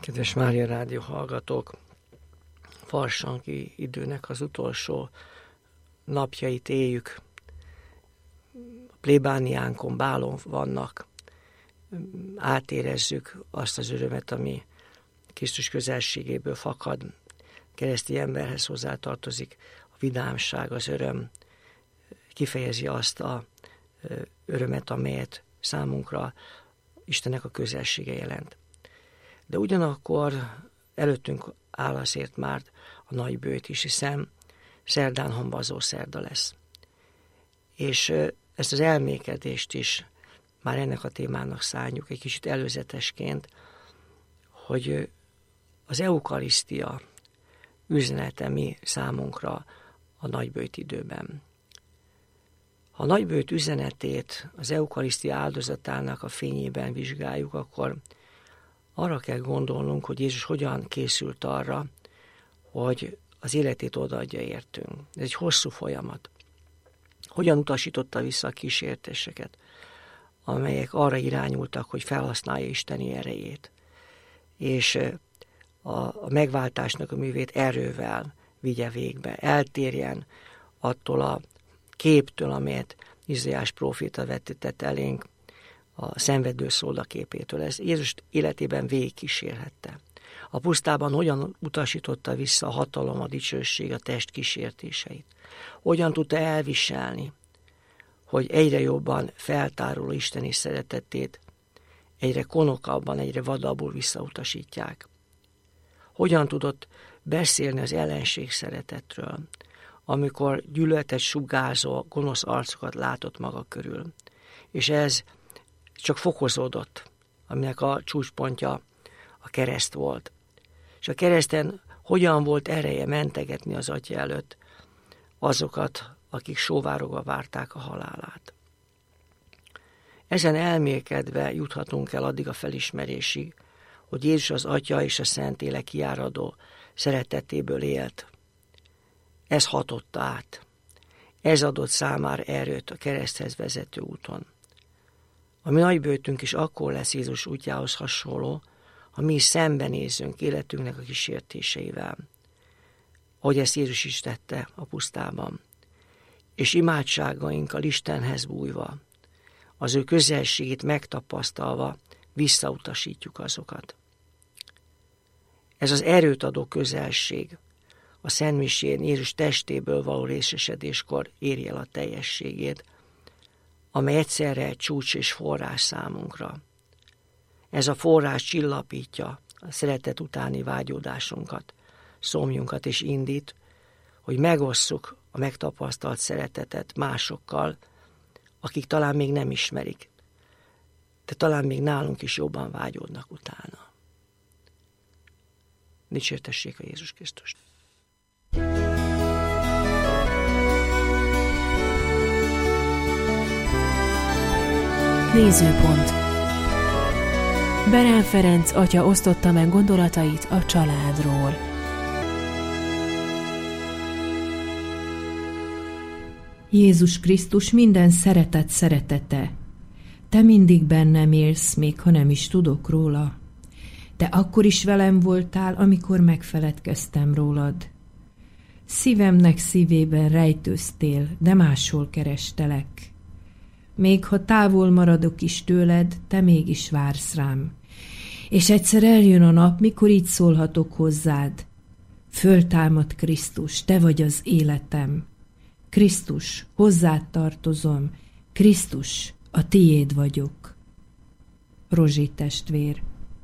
Kedves Mária Rádió hallgatók, farsangi időnek az utolsó napjait éljük. A plébániánkon, bálon vannak. Átérezzük azt az örömet, ami Krisztus közelségéből fakad. Keresztény emberhez hozzátartozik a vidámság, az öröm. Kifejezi azt a örömet, amelyet számunkra Istennek a közelsége jelent. De ugyanakkor előttünk áll azért már a nagybőjt is, hiszen szerdán hambazó szerda lesz. És ezt az elmékedést is már ennek a témának szánjuk egy kicsit előzetesként, hogy az eukarisztia üzenete mi számunkra a nagybőjt időben. Ha a nagybőjt üzenetét az eukarisztia áldozatának a fényében vizsgáljuk, akkor arra kell gondolnunk, hogy Jézus hogyan készült arra, hogy az életét odaadja értünk. Ez egy hosszú folyamat. Hogyan utasította vissza a kísértéseket, amelyek arra irányultak, hogy felhasználja isteni erejét, és a megváltásnak a művét erővel vigye végbe, eltérjen attól a képtől, amelyet Izaiás próféta vetített elénk, a szenvedő szóldaképétől. Ez Jézus életében végigkísérhette. A pusztában hogyan utasította vissza a hatalom, a dicsőség, a test kísértéseit. Hogyan tudta elviselni, hogy egyre jobban feltáruló isteni szeretetét egyre konokabban, egyre vadabbul visszautasítják. Hogyan tudott beszélni az ellenség szeretetről, amikor gyűlöletet sugárzó, gonosz arcokat látott maga körül. És ez csak fokozódott, aminek a csúcspontja a kereszt volt. És a kereszten hogyan volt ereje mentegetni az Atya előtt azokat, akik sóvárogva várták a halálát. Ezen elmélkedve juthatunk el addig a felismerésig, hogy Jézus az Atya és a Szentlélek kiáradó szeretetéből élt. Ez hatotta át. Ez adott számára erőt a kereszthez vezető úton. A mi nagybőjtünk is akkor lesz Jézus útjához hasonló, ha mi is szembenézzünk életünknek a kísértéseivel, ahogy ezt Jézus is tette a pusztában, és imádságainkkal Istenhez bújva, az ő közelségét megtapasztalva visszautasítjuk azokat. Ez az erőt adó közelség a szentmisén Jézus testéből való részesedéskor éri el a teljességét, amely egyszerre egy csúcs és forrás számunkra. Ez a forrás csillapítja a szeretet utáni vágyódásunkat, szomjunkat és indít, hogy megosszuk a megtapasztalt szeretetet másokkal, akik talán még nem ismerik, de talán még nálunk is jobban vágyódnak utána. Dicsértessék a Jézus Krisztust! Nézőpont. Berel Ferenc atya osztotta meg gondolatait a családról. Jézus Krisztus minden szeretet szeretete. Te mindig bennem élsz, még ha nem is tudok róla. Te akkor is velem voltál, amikor megfeledkeztem rólad. Szívemnek szívében rejtőztél, de máshol kerestelek. Még ha távol maradok is tőled, te mégis vársz rám. És egyszer eljön a nap, mikor így szólhatok hozzád. Föltámad Krisztus, te vagy az életem. Krisztus, hozzád tartozom. Krisztus, a tiéd vagyok. Rozsi testvér.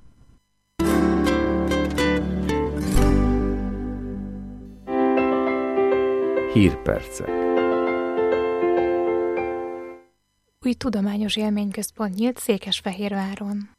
Hírpercek. Új tudományos élményközpont nyílt Székesfehérváron.